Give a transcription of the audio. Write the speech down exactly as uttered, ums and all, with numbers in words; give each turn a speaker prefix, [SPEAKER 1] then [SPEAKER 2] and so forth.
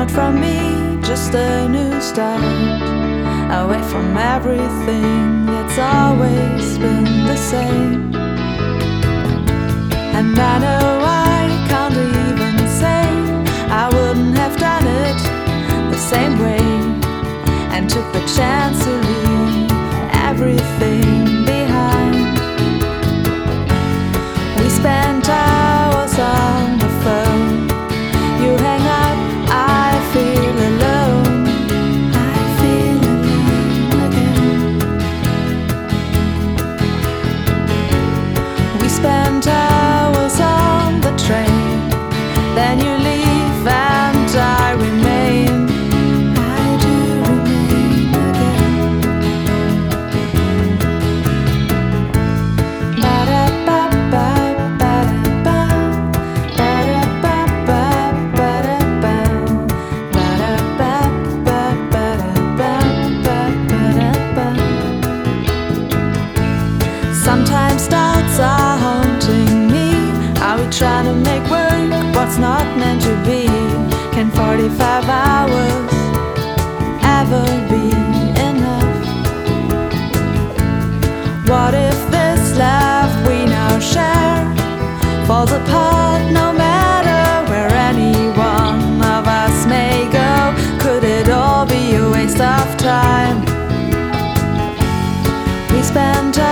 [SPEAKER 1] want from me just a new start, away from everything that's always been the same. And I know I can't even say I wouldn't have done it the same way, and took the chance to leave everything behind. We spent hours on the phone. You hang up, I feel alone. I feel alone again. We spent hours on the train. Then you leave and I remain. I do remain again. Ba-da-ba-ba. Sometimes doubts are haunting me. Are we trying to make work what's not meant to be? Can forty-five hours ever be enough? What if this love we now share falls apart no matter where any one of us may go? Could it all be a waste of time? We spent